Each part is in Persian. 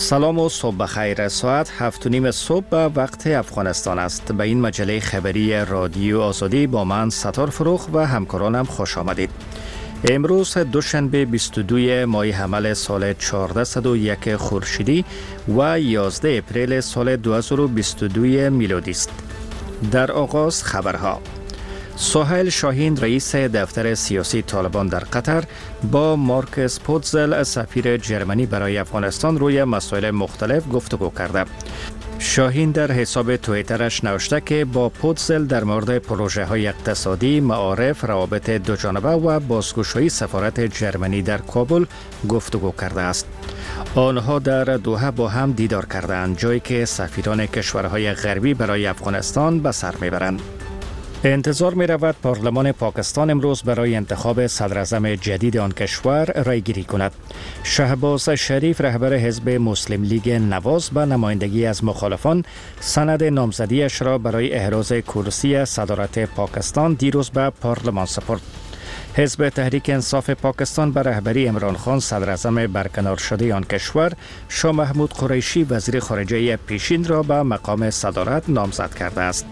سلام و صبح بخیر. ساعت 7:30 صبح به وقت افغانستان است. به این مجله خبری رادیو آزادی با من ستار فروخ و همکارانم خوش آمدید. امروز دوشنبه 22 ماه حمل سال 1401 خورشیدی و 11 اپریل سال 2022 میلادی است. در آغاز خبرها. سهیل شاهین رئیس دفتر سیاسی طالبان در قطر با مارکس پوتزل سفیر جرمنی برای افغانستان روی مسائل مختلف گفتگو کرده. شاهین در حساب توییترش نوشته که با پوتزل در مورد پروژه های اقتصادی، معارف، روابط دوجانبه و بازگشایی سفارت جرمنی در کابل گفتگو کرده است. آنها در دوحه با هم دیدار کردند، جایی که سفیران کشورهای غربی برای افغانستان به سر میبرند. انتظار می رود پارلمان پاکستان امروز برای انتخاب صدراعظم جدید آن کشور رای گیری کند. شهباز شریف رهبر حزب مسلم لیگ نواز به نمایندگی از مخالفان سند نامزدیش را برای احراز کرسی صدارت پاکستان دیروز به پارلمان سپرد. حزب تحریک انصاف پاکستان به رهبری عمران خان صدراعظم برکنار شده آن کشور شاه محمود قریشی وزیر خارجه پیشین را به مقام صدارت نامزد کرده است.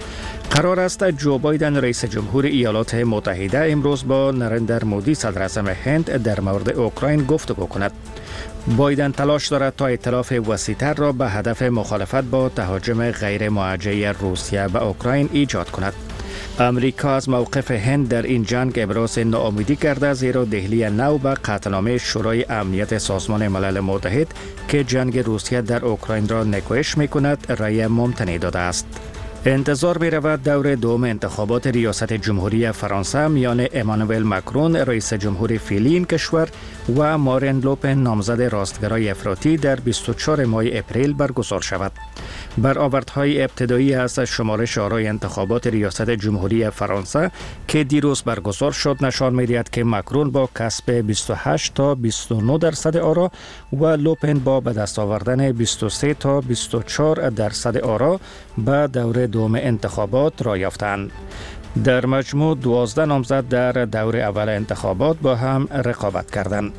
قرار است جو بایدن رئیس جمهور ایالات متحده امروز با نریندر مودی صدراعظم هند در مورد اوکراین گفتگو کند. بایدن تلاش دارد تا ائتلاف وسیع‌تر را به هدف مخالفت با تهاجم غیر موجه روسیه به اوکراین ایجاد کند. امریکا از موقف هند در این جنگ ابراز ناامیدی کرده، زیرا دهلی نو به قطعنامه شورای امنیت سازمان ملل متحد که جنگ روسیه در اوکراین را نکوهش می‌کند رأی ممتنع داده است. انتظار می رود دور دوم انتخابات ریاست جمهوری فرانسه میان امانوئل مکرون رئیس جمهور فعلی این کشور و مارین لوپن نامزد راستگرای افراطی در 24 ماه اپریل برگزار شود. برآوردهای ابتدایی از شمارش آرای انتخابات ریاست جمهوری فرانسه که دیروز برگزار شد نشان می‌دهد که مکرون با کسب 28 تا 29% آرا و لوپن با به دست آوردن 23 تا 24% آرا به دور دوم انتخابات را یافتند. در مجموع 12 نامزد در دور اول انتخابات با هم رقابت کردند.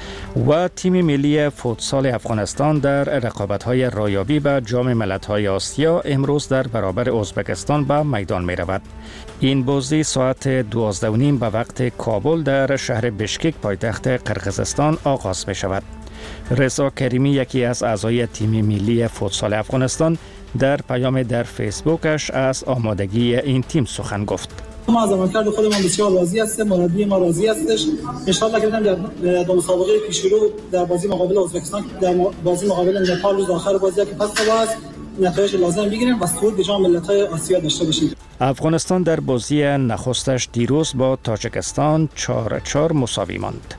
و تیم ملی فوتسال افغانستان در رقابت‌های رایابی به جام ملت‌های آسیا امروز در برابر ازبکستان به میدان می‌رود. این بازی ساعت 12:30 به وقت کابل در شهر بشکک پایتخت قرقیزستان آغاز می‌شود. رضا کریمی یکی از اعضای تیم ملی فوتسال افغانستان در پیام در فیسبوکش از آمادگی این تیم سخن گفت. ما از عملکرد خودمان بسیار راضی هستیم، مربی ما راضی هستش. ان شاءالله که در مسابقه پیشرو در بازی مقابل ازبکستان، در بازی مقابل نپال روز آخر بازی که پس است نتایج لازم بگیریم و صعود به جام ملت‌های آسیا داشته باشیم. افغانستان در بازی نخستش دیروز با تاجیکستان 4-4 مساوی ماند.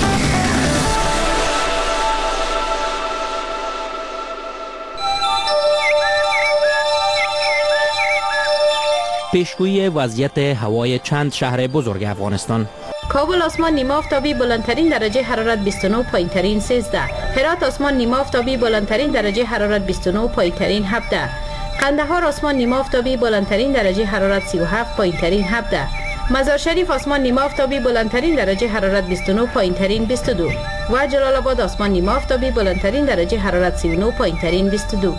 پیشگویی وضعیت هوای چند شهر بزرگ افغانستان. کابل آسمان نیمه آفتابی بلندترین درجه حرارت 29، پایینترین 13. هرات آسمان نیمه آفتابی بلندترین درجه حرارت 29، پایینترین 17. قندهار آسمان نیمه آفتابی بلندترین درجه حرارت 37، پایینترین 17. مزار شریف آسمان نیمه آفتابی بلندترین درجه حرارت 29، پایینترین 22. و جلال آباد آسمان نیمه آفتابی بلندترین درجه حرارت 39، پایینترین 22.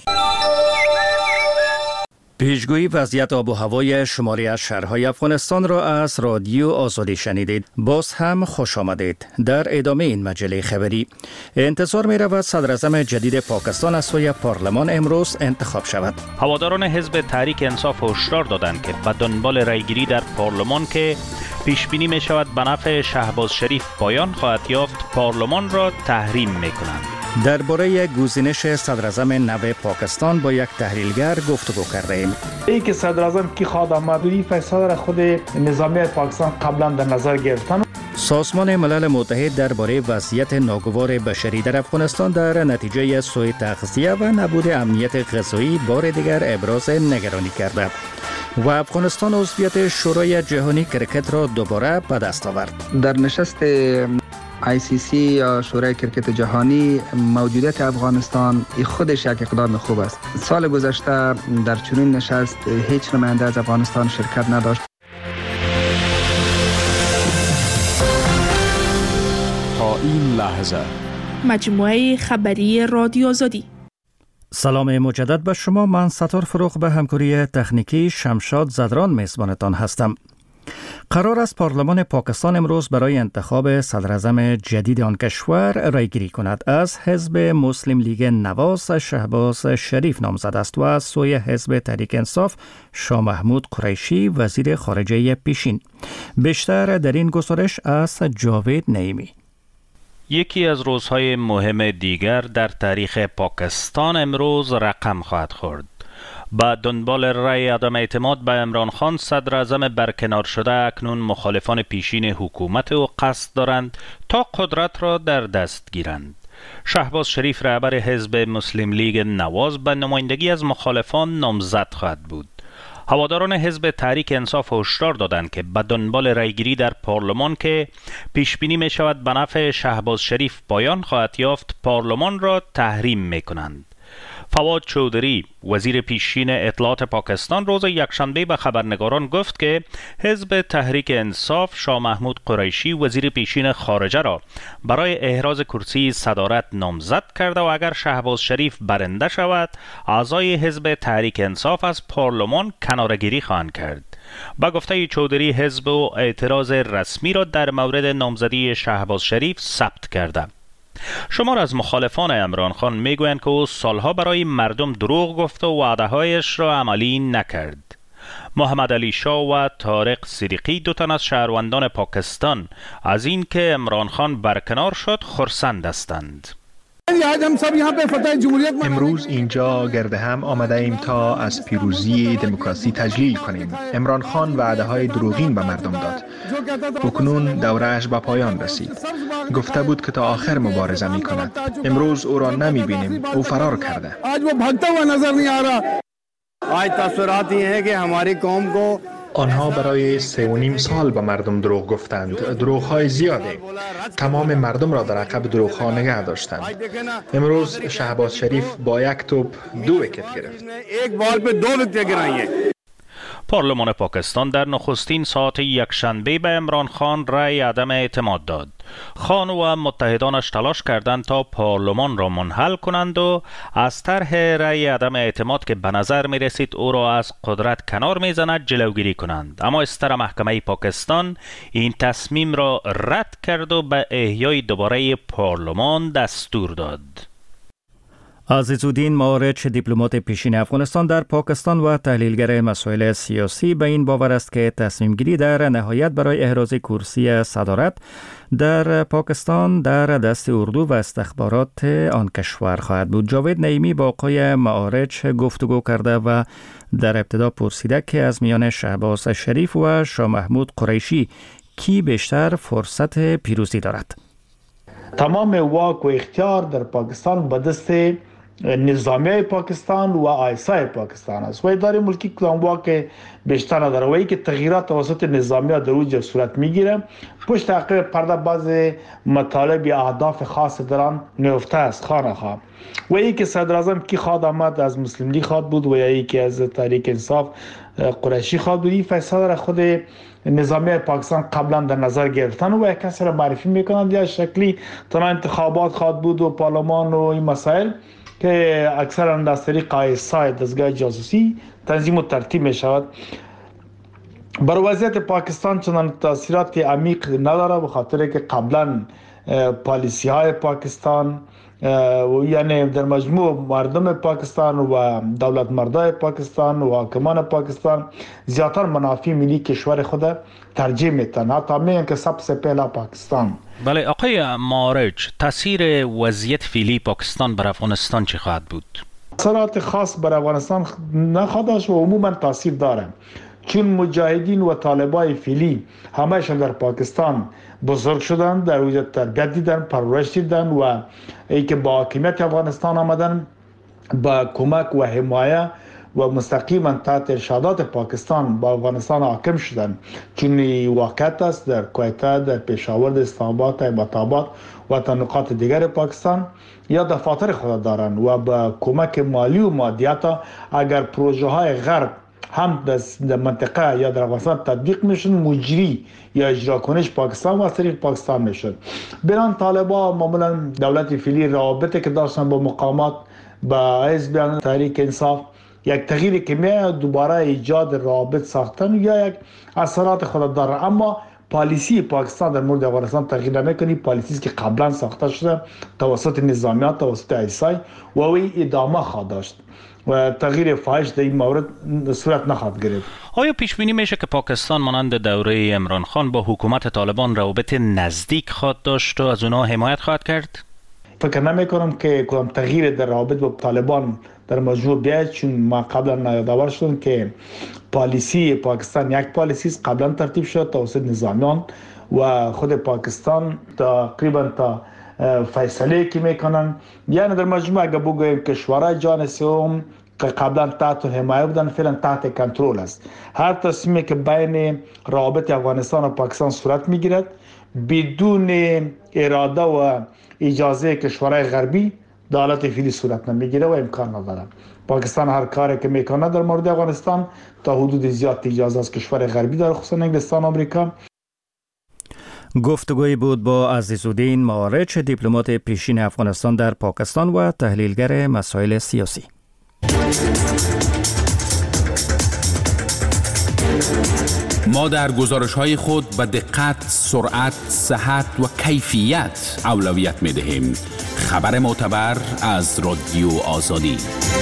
پیشگویی وضعیت آب و هوای شماری از شهرهای افغانستان را از رادیو آزادی شنیدید. باز هم خوش آمدید. در ادامه این مجله خبری انتظار می رود صدراعظم جدید پاکستان از سوی پارلمان امروز انتخاب شود. هواداران حزب تحریک انصاف هشدار دادند که به دنبال رایگیری در پارلمان که پیش بینی می شود به نفع شهباز شریف پایان خواهد یافت، پارلمان را تحریم می کنند. درباره گزینش صدراعظم نو پاکستان با یک تحلیلگر گفتگو کرده ایم. ای که صدراعظم کی خواهد آمد این فیصله را خود نظامیت پاکستان قبلا در نظر گرفتن. سازمان ملل متحد درباره وضعیت ناگوار بشری در افغانستان در نتیجه سوء تغذیه و نبود امنیت غذایی بار دیگر ابراز نگرانی کرده و افغانستان عضویت شورای جهانی کرکت را دوباره به دست آورد. در نشست ICC یا شورای کرکت جهانی موجودیت افغانستان خودش یک اقدام خوب است. سال گذشته در چنین نشست هیچ نماینده از افغانستان شرکت نداشت. تا این لحظه مجموعه خبری رادیو آزادی. سلام مجدد به شما. من ستار فروغ به همکاری تکنیکی شمشاد زدران میزبانتان هستم. قرار است پارلمان پاکستان امروز برای انتخاب صدراعظم جدید آن کشور رایگیری کند. از حزب مسلم لیگ نواز شهباز شریف نامزد است و از سوی حزب تحریک انصاف شاه محمود قریشی وزیر خارجه پیشین. بیشتر در این گزارش از جاوید نعیمی. یکی از روزهای مهم دیگر در تاریخ پاکستان امروز رقم خواهد خورد. با دنبال رأی عدم اعتماد به عمران خان صدراعظم برکنار شده، اکنون مخالفان پیشین حکومت او قصد دارند تا قدرت را در دست گیرند. شهباز شریف رهبر حزب مسلم لیگ نواز به نمایندگی از مخالفان نامزد خواهد بود. هواداران حزب تحریک انصاف هشدار دادند که به دنبال رایگیری در پارلمان که پیش بینی می شود به نفع شهباز شریف پایان خواهد یافت، پارلمان را تحریم می کنند. فواد چودری وزیر پیشین اطلاعات پاکستان روز یکشنبه به خبرنگاران گفت که حزب تحریک انصاف شاه محمود قریشی وزیر پیشین خارجه را برای احراز کرسی صدارت نامزد کرده و اگر شهباز شریف برنده شود، اعضای حزب تحریک انصاف از پارلمان کناره‌گیری خواهند کرد. با گفته چودری، حزب او اعتراض رسمی را در مورد نامزدی شهباز شریف ثبت کرده. شمار از مخالفان عمران خان میگویند که او سالها برای مردم دروغ گفت و وعده‌هایش را عملی نکرد. محمد علی شاه و طارق صدیقی، دو تن از شهروندان پاکستان، از این که عمران خان برکنار شد خرسند هستند. امروز اینجا گرد هم آمده ایم تا از پیروزی دموکراسی تجلیل کنیم. عمران خان وعده های دروغین به مردم داد. اکنون دورهش به پایان رسید. گفته بود که تا آخر مبارزه می کند. امروز او را نمی بینیم. او فرار کرده. آج تاثرات این ہے کہ ہماری قوم کو آنها برای 3.5 سال به مردم دروغ گفتند. دروغ‌های زیاده. تمام مردم را در عقب دروغ‌ها نگه داشتند. امروز شهباز شریف با یک توپ 2 ویکت گرفت. ایک بال پہ 2 وکٹیں گرائی ہیں. پارلمان پاکستان در نخستین ساعت یکشنبه به عمران خان رأی عدم اعتماد داد. خان و متحدانش تلاش کردند تا پارلمان را منحل کنند و از طرح رأی عدم اعتماد که به نظر می رسید او را از قدرت کنار می زند جلوگیری کنند. اما استر محکمه پاکستان این تصمیم را رد کرد و به احیای دوباره پارلمان دستور داد. عزیزالدین معارج، دیپلمات پیشین افغانستان در پاکستان و تحلیلگر مسائل سیاسی، به این باور است که تصمیم گیری در نهایت برای احراز کرسی صدارت در پاکستان در دست اردو و استخبارات آن کشور خواهد بود. جاوید نعیمی با آقای معارج گفتگو کرده و در ابتدا پرسیده که از میان شهباز شریف و شاه محمود قریشی کی بیشتر فرصت پیروزی دارد؟ تمام واک و اختیار در پاکستان به دست نظامیه پاکستان و آیسای پاکستان است و اداره ملکی کدام واک بیشتر نداره و ای که تغییرات توسط نظامیه در اوج صورت میگیره پشت عقب پرده بعض مطالب یا اهداف خاص دران نهفته است خانه و ای که صدراعظم کی خواد آمد از مسلم لیگ خواد بود و یا ای که از تحریک انصاف قریشی خواد بود. این فیصله را خود نظامیه پاکستان قبلا در نظر گرفتن و یک کسی را معرفی میکنند یا شکلی تنها انتخابات خواد بود و پارلمان و این مسائل که اکثرا از طریق آیسای دستگاه جاسوسی تنظیم و ترتیب می شود. بر وضعیت پاکستان چنان تاثیرات عمیق نداره به خاطر که قبلا پالیسی های پاکستان یعنی در مجموع مردم پاکستان و دولت مردای پاکستان و حاکمان پاکستان زیادتر منافع ملی کشور خود ترجیح میتن، حتی میگن که سبسه پهلا پاکستان. بله آقای معارج، تاثیر وضعیت فعلی پاکستان بر افغانستان چه خواهد بود؟ اثرات خاص بر افغانستان نخواهد داشت و عموما تاثیر داره، چون مجاهدین و طالبای فعلی همهشون در پاکستان بزرگ شدن، در اونجا تربیت دیدن، پرورش دیدن و ای که با حاکمیت افغانستان آمدن با کمک و حمایه و مستقیما تحت ارشادات پاکستان با افغانستان حاکم شدن، چون واقعیت است در کویته، در پشاور، در اسلام آباد، تایبات و تا نقاط دیگر پاکستان یا دفاتر خود دارن و با کمک مالی و مادیات اگر پروژه های غرب هم در منطقه یا در افغانستان تطبیق میشد، مجری یا اجرا کنش پاکستان و از طریق پاکستان میشد. بران طالبان معمولا دولت فعلی رابطه که داشتن با مقامات با حزب تحریک انصاف یک تغییری که میاد دوباره ایجاد رابط ساختن یا یک اثرات خود داره، اما پالیسی پاکستان در مورد افغانستان تغییر نمیکنه. پالیسی که قبلا ساخته شده توسط نظامیات، توسط آیسای و وی ادامه خواهد داشت و تغییر فاحش در این مورد صورت نخواهد گرفت. آیا پیش بینی میشه که پاکستان مانند دوره عمران خان با حکومت طالبان روابط نزدیک خواهد داشت و از اونها حمایت خواهد کرد؟ فکر نمی کنم که کدام تغییر در روابط با طالبان در مجموع بیاید، چون ما قبلا یادآور شدیم که پالیسی پاکستان یک پالیسی است قبلا ترتیب شد توسط نظامیان و خود پاکستان تقریبا تا فیصله که میکنن، یعنی در مجموع اگر بگوییم کشورهای جهان سوم که قبلا تحت حمایه بودن فعلا تحت کنترل است. هر تصمیمی که بین روابط افغانستان و پاکستان صورت میگیرد بدون اراده و اجازه کشورهای غربی دولت فعلی صورت نمیگیره و امکان نداره. پاکستان هر کاری که میکنه در مورد افغانستان تا حدود زیاد اجازه از کشور غربی داره، خصوصا انگلستان و آمریکا. گفتگوی بود با عزیزالدین مارچ، دیپلمات پیشین افغانستان در پاکستان و تحلیلگر مسائل سیاسی. ما در گزارش‌های خود به دقت، سرعت، صحت و کیفیت اولویت می‌دهیم. خبر معتبر از رادیو آزادی.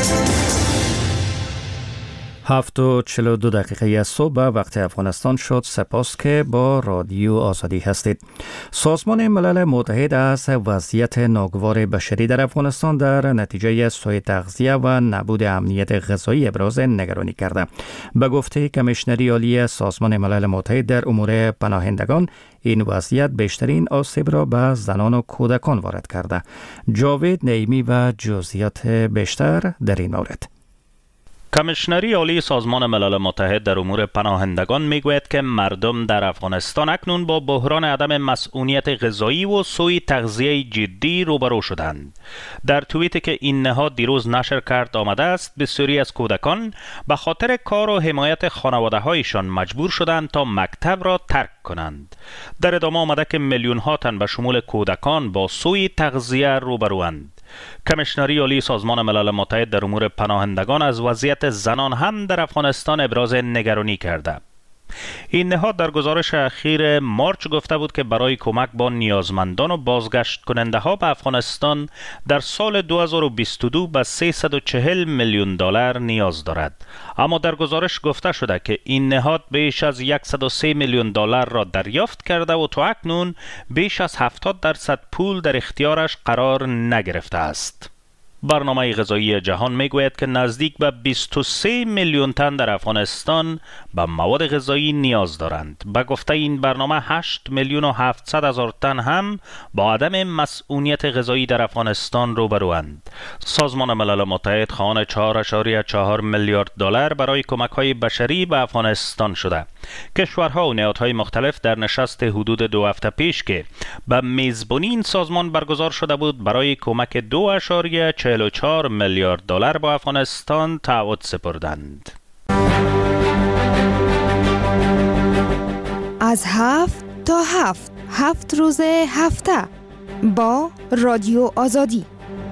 7:42 از صبح وقت افغانستان شد. سپاس که با رادیو آزادی هستید. سازمان ملل متحد از وضعیت ناگوار بشری در افغانستان در نتیجه سوء تغذیه و نبود امنیت غذایی ابراز نگرانی کرده. به گفته کمیشنری عالی سازمان ملل متحد در امور پناهندگان، این وضعیت بیشترین آسیب را به زنان و کودکان وارد کرده. جاوید نعیمی و جزئیات بیشتر در این مورد. کمیشنری عالی سازمان ملل متحد در امور پناهندگان میگوید که مردم در افغانستان اکنون با بحران عدم مسئولیت غذایی و سوء تغذیه جدی روبرو شدند. در توییتی که این نهاد دیروز نشر کرد آمده است بسیاری از کودکان به خاطر کار و حمایت خانواده‌هایشان مجبور شدند تا مکتب را ترک کنند. در ادامه آمده که میلیون ها تن به شمول کودکان با سوء تغذیه روبروند. کمیشنری عالی سازمان ملل متحد در امور پناهندگان از وضعیت زنان هم در افغانستان ابراز نگرانی کرده. این نهاد در گزارش اخیر مارچ گفته بود که برای کمک با نیازمندان و بازگشت کننده ها به افغانستان در سال 2022 به 340 میلیون دلار نیاز دارد. اما در گزارش گفته شده که این نهاد بیش از 103 میلیون دلار را دریافت کرده و تا اکنون بیش از 70% پول در اختیارش قرار نگرفته است. برنامه غذایی جهان میگوید که نزدیک به 23 میلیون تن در افغانستان به مواد غذایی نیاز دارند. به گفته این برنامه 8 میلیون و 700 هزار تن هم با عدم مسئولیت غذایی در افغانستان روبروند. سازمان ملل متحد خواهان 4.4 میلیارد دلار برای کمک‌های بشری به افغانستان شده. کشورها و نهادهای مختلف در نشست حدود 2 هفته پیش که به میزبانی این سازمان برگزار شده بود برای کمک 2.44 میلیارد دلار با افغانستان تعهد سپردند. از 7 تا 7 روز هفته با رادیو آزادی.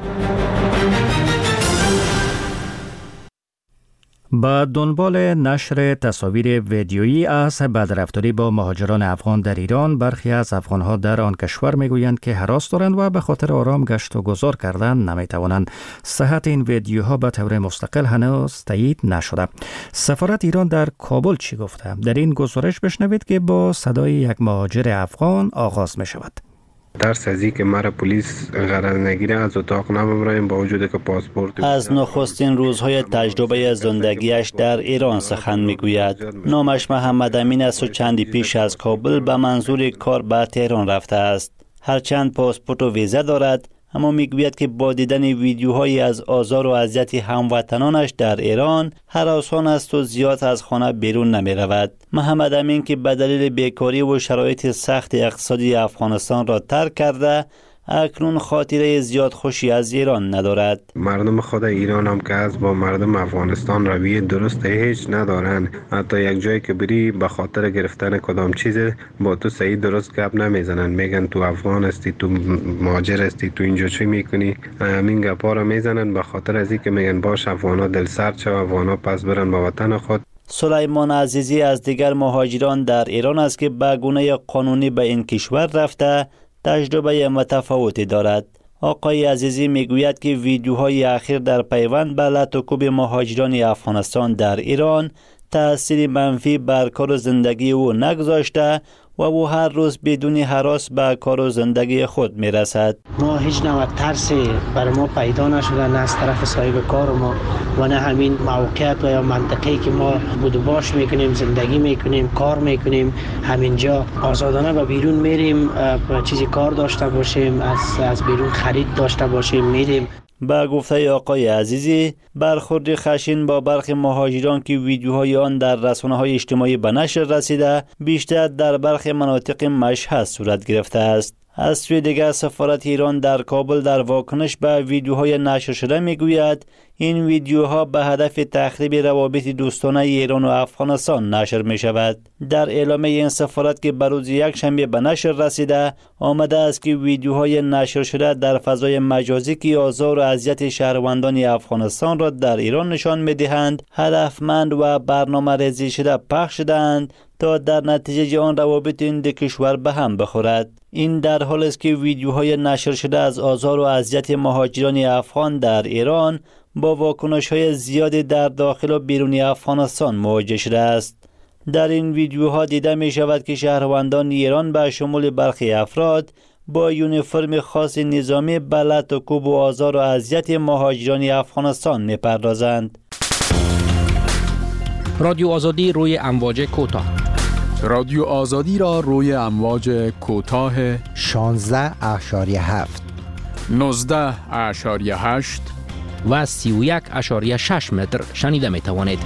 با دنبال نشر تصاویر ویدیویی از بدرفتاری با مهاجران افغان در ایران، برخی از افغانها در آن کشور میگویند که هراس دارند و به خاطر آرام گشت و گذار کردن نمیتوانند. صحت این ویدیوها به طور مستقل هنوز تایید نشده. سفارت ایران در کابل چی گفته؟ در این گزارش بشنوید که با صدای یک مهاجر افغان آغاز می شود. ترس از اینکه مرا پلیس قرار نگیره از اتاق نمیبریم با وجود که پاسپورت. از نخستین روزهای تجربه زندگیش در ایران سخن میگوید. نامش محمد امین است و چندی پیش از کابل به منظور کار به تهران رفته است. هرچند پاسپورت و ویزا دارد، اما میگوید که با دیدن ویدیوهایی از آزار و اذیت هموطنانش در ایران هراسان است و زیاد از خانه بیرون نمی رود. محمد امین که به دلیل بیکاری و شرایط سخت اقتصادی افغانستان را ترک کرده، اکنون خاطره زیاد خوشی از ایران ندارد. مردم خود ایران هم که از با مردم افغانستان رویه درست هیچ ندارن. حتی یک جایی که بری به خاطر گرفتن کدام چیز با تو صحیح درست گپ نمیزنن، میگن تو افغان هستی، تو مهاجر هستی، تو اینجا چی میکنی، همین گپا رو میزنن به خاطر از اینکه میگن باش افغانا دل سرد شو، افغانا پس برن به وطن خود. سلیمان عزیزی از دیگر مهاجران در ایران است که به گونه قانونی به این کشور رفته تجربه متفاوتی دارد. آقای عزیزی میگوید که ویدیوهای اخیر در پیوند به لط و کوب مهاجران افغانستان در ایران تأثیر منفی بر کار و زندگی او نگذاشته و او هر روز بدون هراس به کار و زندگی خود میرسد. ما هیچ نوع ترسی بر ما پیدا نشده، نه از طرف صاحب کار ما و نه همین موقعیت و یا منطقه‌ای که ما بود و باش میکنیم، زندگی میکنیم، کار میکنیم، همینجا آزادانه به بیرون میریم، چیزی کار داشته باشیم، از بیرون خرید داشته باشیم، میریم. با گفته آقای عزیزی، برخورد خشن با برخی مهاجران که ویدیوهای آن در رسانه‌های اجتماعی به نشر رسیده بیشتر در برخی مناطق مشهد صورت گرفته است. از سوی دیگر سفارت ایران در کابل در واکنش به ویدیوهای نشر شده میگوید این ویدیوها به هدف تخریب روابط دوستانه ایران و افغانستان نشر می شود. در اعلامیه این سفارت که به روز یکشنبه به نشر رسیده آمده است که ویدیوهای نشر شده در فضای مجازی که آزار و اذیت شهروندان افغانستان را در ایران نشان می دهند هدفمند و برنامه ریزی شده پخش شدند تا در نتیجه آن روابط این دو کشور به هم بخورد. این در حال است که ویدیوهای نشر شده از آزار و اذیت مهاجران افغان در ایران با واکنش‌های زیادی در داخل و بیرون افغانستان مواجه شده است. در این ویدیوها دیده می شود که شهروندان ایران به شمول برخی افراد با یونیفرم خاص نظامی به لط و کوب و آزار و اذیت مهاجران افغانستان می پردازند. رادیو آزادی روی امواج کوتاه. رادیو آزادی را روی امواج کوتاه 16.7 19.8 و 31.6 متر شنیده می توانید.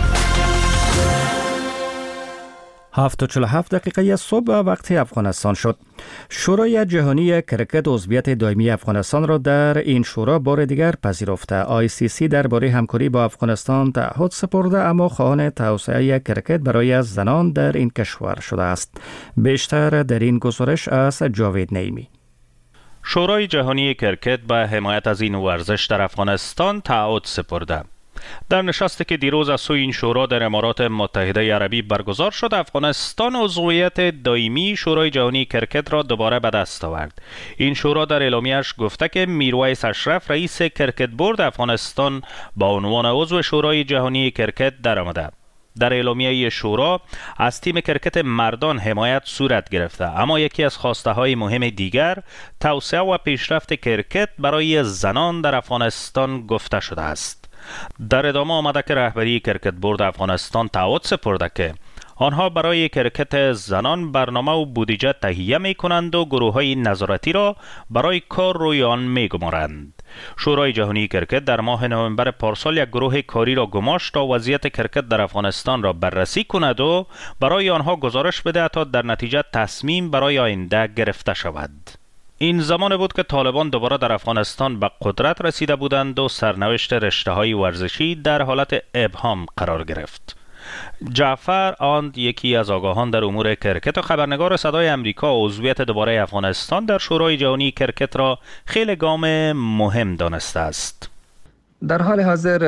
7:47 دقیقه صبح وقت افغانستان شد. شورای جهانی کرکت عضویت دائمی افغانستان را در این شورا بار دیگر پذیرفته. ICC درباره همکاری با افغانستان تعهد سپرده اما خواهان توسعه کرکت برای زنان در این کشور شده است. بیشتر در این گزارش از جاوید نعیمی. شورای جهانی کرکت به حمایت از این ورزش در افغانستان تعهد سپرده. در نشستی که دیروز از سوی این شورا در امارات متحده عربی برگزار شد، افغانستان عضویت دائمی شورای جهانی کرکت را دوباره به دست آورد. این شورا در اعلامیه‌اش گفته که میرویس اشرف رئیس کرکت بورد افغانستان با عنوان عضو شورای جهانی کرکت درآمده. در اعلامیه شورا از تیم کرکت مردان حمایت صورت گرفته، اما یکی از خواسته های مهم دیگر توسعه و پیشرفت کرکت برای زنان در افغانستان گفته شده است. در ادامه آمده که رهبری کرکت بورد افغانستان تعهد سپرده که آنها برای کرکت زنان برنامه و بودجه تهیه می کنند و گروه های نظارتی را برای کار روی آن می گمارند. شورای جهانی کرکت در ماه نوامبر پارسال یک گروه کاری را گماشت تا وضعیت کرکت در افغانستان را بررسی کند و برای آنها گزارش بده تا در نتیجه تصمیم برای آینده گرفته شود. این زمان بود که طالبان دوباره در افغانستان به قدرت رسیده بودند و سرنوشت رشته‌های ورزشی در حالت ابهام قرار گرفت. جعفر آند، یکی از آگاهان در امور کرکت و خبرنگار صدای امریکا، عضویت دوباره افغانستان در شورای جهانی کرکت را خیلی گام مهم دانسته است. در حال حاضر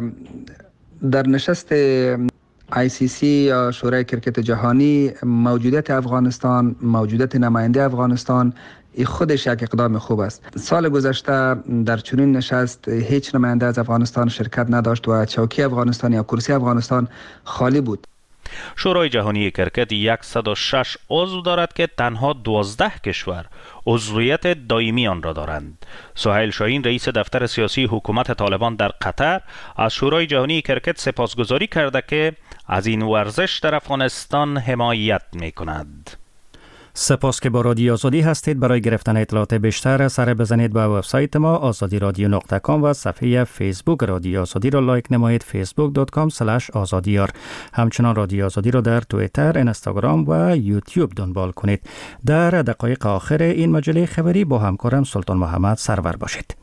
در نشست ICC یا شورای کرکت جهانی موجودیت افغانستان، موجودیت نماینده افغانستان خودش یک اقدام خوب است. سال گذشته در چنین نشست هیچ نماینده از افغانستان شرکت نداشت و چوکی افغانستان یا کرسی افغانستان خالی بود. شورای جهانی کرکت 106 عضو دارد که تنها 12 کشور عضویت دائمی آن را دارند. سهیل شاهین، رئیس دفتر سیاسی حکومت طالبان در قطر، از شورای جهانی کرکت سپاسگزاری کرده که از این ورزش در افغانستان حمایت می کند. سپاس که با رادیو آزادی هستید. برای گرفتن اطلاعات بیشتر سر بزنید به وبسایت ما azadiradio.com و صفحه فیسبوک رادیو آزادی را لایک نمایید facebook.com/azadiyar. همچنان رادیو آزادی را در توییتر، اینستاگرام و یوتیوب دنبال کنید. در دقایق آخر این مجله خبری با همکارم سلطان محمد سرور باشید.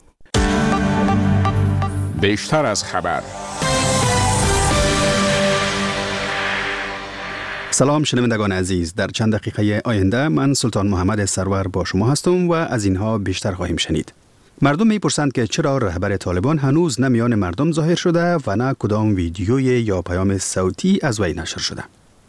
بیشتر از خبر. سلام شنوندگان عزیز، در چند دقیقه آینده من سلطان محمد سرور با شما هستم و از اینها بیشتر خواهیم شنید. مردم میپرسند که چرا رهبر طالبان هنوز نه میان مردم ظاهر شده و نه کدام ویدیوی یا پیام صوتی از وی نشر شده.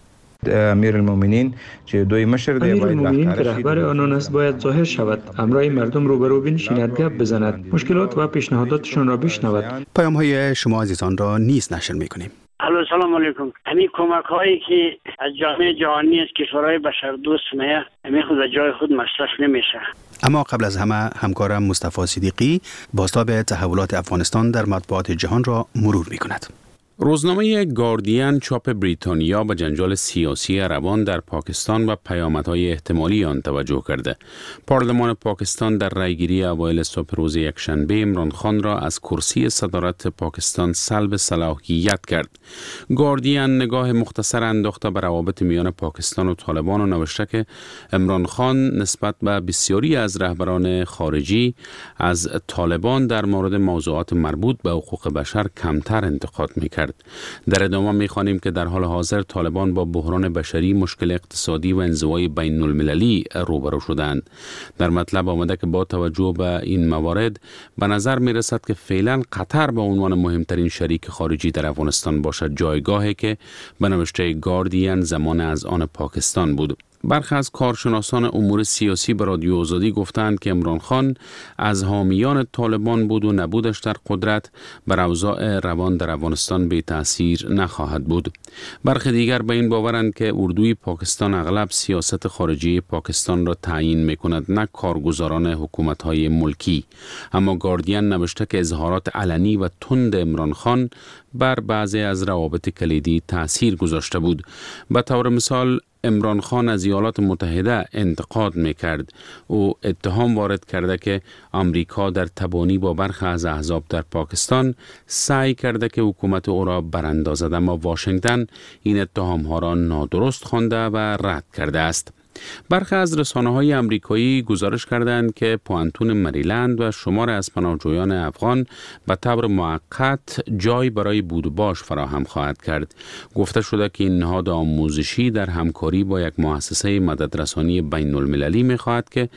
امیرالمومنین که دوی مشر دی امیرالمومنین که رهبر آنان است باید ظاهر شود، همراه مردم روبرو بنشیند، گپ بزند، مشکلات و پیشنهاداتشان را بشنود. پیام های شما عزیزان را نیز نشر میکنیم. الو سلام علیکم. همین کمک هایی که از جامعه جهانی است کشورهای بشردوست میه همین خود جای خود مصرف نمیشه. اما قبل از همه همکارم مصطفی صدیقی بازتاب تحولات افغانستان در مطبوعات جهان را مرور میکند. روزنامه گاردین چاپ بریتانیا به جنجال سیاسی روان در پاکستان و پیامدهای احتمالی آن توجه کرده. پارلمان پاکستان در رأیگیری اوایل صبح روز یکشنبه عمران خان را از کرسی صدارت پاکستان سلب صلاحیت کرد. گاردین نگاه مختصر انداخته به روابط میان پاکستان و طالبان و نوشته که عمران خان نسبت به بسیاری از رهبران خارجی از طالبان در مورد موضوعات مربوط به حقوق بشر کمتر انتقاد می‌کرد. در ادامه می‌خوانیم که در حال حاضر طالبان با بحران بشری، مشکل اقتصادی و انزوای بین المللی روبرو شدند. در مطلب آمده که با توجه به این موارد به نظر می‌رسد که فعلا قطر به عنوان مهمترین شریک خارجی در افغانستان باشد، جایگاهی که به نوشته گاردین زمان از آن پاکستان بود. برخی از کارشناسان امور سیاسی به رادیو آزادی گفتند که عمران خان از حامیان طالبان بود و نبودش در قدرت بر اوضاع روان در افغانستان بی تأثیر نخواهد بود. برخی دیگر به این باورند که اردوی پاکستان اغلب سیاست خارجی پاکستان را تعیین می‌کند، نه کارگزاران حکومت‌های ملکی. اما گاردین نوشته که اظهارات علنی و تند عمران خان بر بعضی از روابط کلیدی تأثیر گذاشته بود. به طور مثال عمران خان از ایالات متحده انتقاد میکرد. او اتهام وارد کرده که آمریکا در تبانی با برخی از احزاب در پاکستان سعی کرده که حکومت او را براندازد، اما واشنگتن این اتهام ها را نادرست خوانده و رد کرده است. برخی از رسانه‌های آمریکایی گزارش کردند که پوانتون مریلند و شمار از پناهجویان افغان به طور موقت جای برای بود و باش فراهم خواهد کرد. گفته شده که این نهاد آموزشی در همکاری با یک مؤسسه مددرسانی بین المللی می‌خواهد که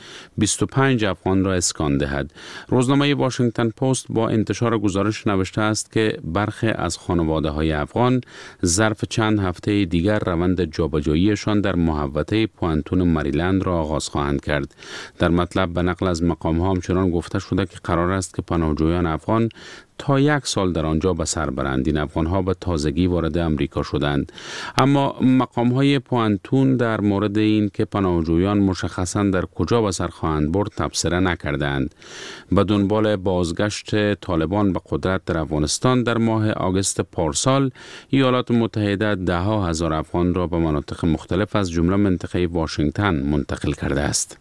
25 افغان را اسکان دهد. روزنامه واشنگتن پست با انتشار گزارش نوشته است که برخی از خانواده‌های افغان ظرف چند هفته دیگر روند جابجاییشان در محوطه پوانتون مریلند را آغاز خواهند کرد. در مطلب به نقل از مقام‌ها همچنان گفته شده که قرار است که پناهجویان افغان تا 1 سال در آنجا به سر برند. این افغان‌ها به تازگی وارد امریکا شدند. اما مقام‌های پوانتون در مورد این که پناهجویان مشخصاً در کجا به سر خواهند برد تبصره نکردند. به دنبال بازگشت طالبان به قدرت در افغانستان در ماه آگوست پارسال، ایالات متحده ده‌ها هزار افغان را به مناطق مختلف از جمله منطقه واشنگتن منتقل کرده است.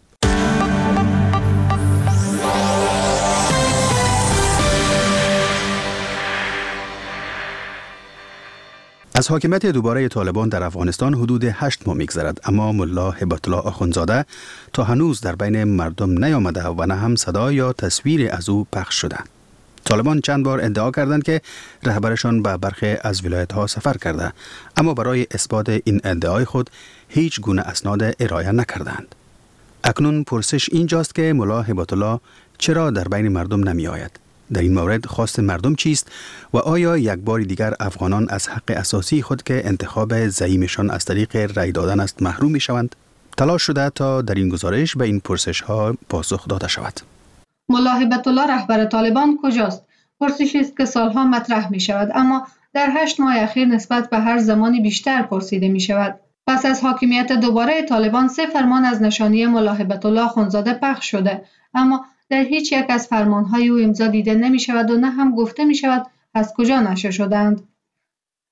از حاکمیت دوباره طالبان در افغانستان حدود 8 ماه می‌گذرد، اما ملا هبت الله آخوندزاده تا هنوز در بین مردم نیامده و نه هم صدا یا تصویر از او پخش شده. طالبان چند بار ادعا کردند که رهبرشان به برخی از ولایت‌ها سفر کرده، اما برای اثبات این ادعای خود هیچ گونه اسناد ارائه نکردند. اکنون پرسش اینجاست که ملا هبت الله چرا در بین مردم نمی‌آید؟ در این مورد خواست مردم چیست و آیا یک بار دیگر افغانان از حق اساسی خود که انتخاب زعیمشان از طریق رای دادن است محروم می‌شوند؟ تلاش شده تا در این گزارش به این پرسش‌ها پاسخ داده شود. ملا هبت الله رهبر طالبان کجاست؟ پرسشی است که سالها مطرح می‌شود، اما در 8 ماه اخیر نسبت به هر زمانی بیشتر پرسیده می‌شود. پس از حاکمیت دوباره طالبان 3 فرمان از نشانی ملا هبت الله آخوندزاده پخش شده، اما در هیچ یک از فرمانهای او امضا دیده نمی شود و نه هم گفته می شود از کجا نشر شدند.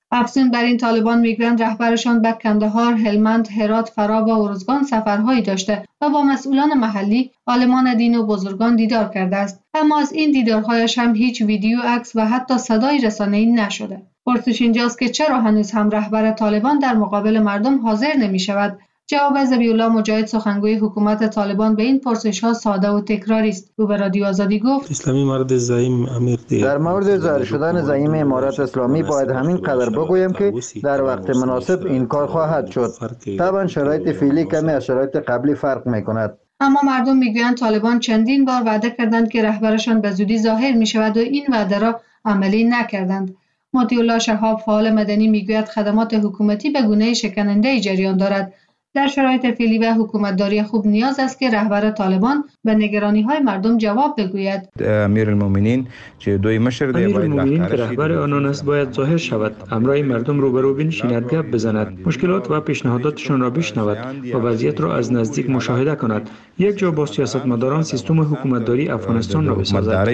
افزون بر این طالبان میگویند رهبرشان به کندهار، هلمند، هرات، فرا و ارزگان سفرهایی داشته و با مسئولان محلی، عالمان دین و بزرگان دیدار کرده است، اما از این دیدارهایش هم هیچ ویدیو، عکس و حتی صدای رسانه‌ای نشده. پرسش اینجاست که چرا هنوز هم رهبر طالبان در مقابل مردم حاضر نمی شود؟ جواب ذبیح‌الله مجاهد سخنگوی حکومت طالبان به این پرسش‌ها ساده و تکراری است. او به رادیو آزادی گفت: اسلامی مرد زعیم امیر دیگر در مورد ظاهر شدن زعیم امارت اسلامی باید همین قدر بگویم که در وقت مناسب این کار خواهد شد. طبعا شرایط فعلی کمی از شرایط قبلی فرق می‌کند. اما مردم میگویند طالبان چندین بار وعده کردند که رهبرشان به زودی ظاهر می‌شود و این وعده را عملی نکردند. مطیع الله شهاب فعال مدنی میگوید خدمات حکومتی به گونه شکننده جریان دارد. در شرایط فعلی و حکومتداری خوب نیاز است که رهبر طالبان به نگرانی‌های مردم جواب بگوید. امیرالمومنین که رهبر آنان است باید ظاهر شود، همراه مردم روبرو بنشیند، گپ بزند، مشکلات و پیشنهاداتشان را بشنود و وضعیت را از نزدیک مشاهده کند. یک جا با سیاستمداران سیستم حکومتداری افغانستان را بسازد.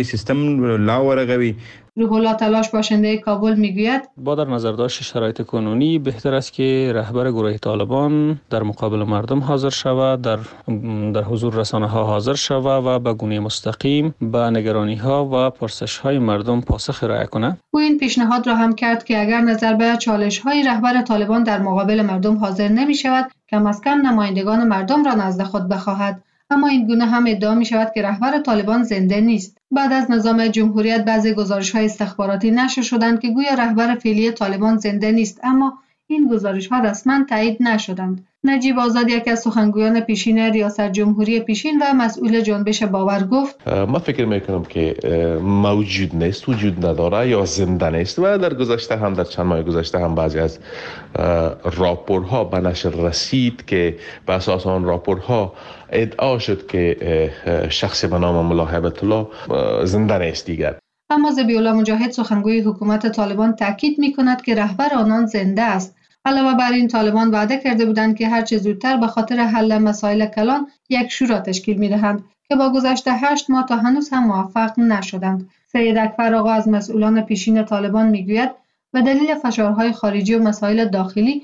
روح الله تلاش باشنده کابل میگوید: با در نظر داشت شرایط کنونی بهتر است که رهبر گروه طالبان در مقابل مردم حاضر شود، در حضور رسانه ها حاضر شود و به گونه مستقیم به نگرانی ها و پرسش های مردم پاسخ ارائه کند. او این پیشنهاد را هم کرد که اگر نظر به چالش های رهبر طالبان در مقابل مردم حاضر نمی شود، کم از کم نمایندگان مردم را نزد خود بخواهد. اما این گونه هم ادعا می شود که رهبر طالبان زنده نیست. بعد از نظام جمهوریت بعضی گزارش‌های استخباراتی نشر شدند که گویا رهبر فعلی طالبان زنده نیست، اما این گزارش‌ها رسما تایید نشدند. نجیب آزاد، یک از سخنگویان پیشین ریاست جمهوری پیشین و مسئول جنبش باور، گفت: ما فکر میکنم که موجود نیست، وجود نداره یا زنده نیست و در گذشته هم، در چند ماه گذشته هم بعضی از راپورها به نشر رسید که به اساس آن راپورها ادعا شد که شخصی به نام ملا هیبت الله زنده نیست دیگر. اما ذبیح‌الله مجاهد سخنگوی حکومت طالبان تاکید می‌کند که رهبر آنان زنده است. علاوه بر این طالبان وعده کرده بودند که هر چه زودتر به خاطر حل مسائل کلان یک شورا تشکیل می‌دهند که با گذشت 8 ماه تا هنوز هم موفق نشدند. سید اکبر آقا از مسئولان پیشین طالبان می‌گوید به دلیل فشارهای خارجی و مسائل داخلی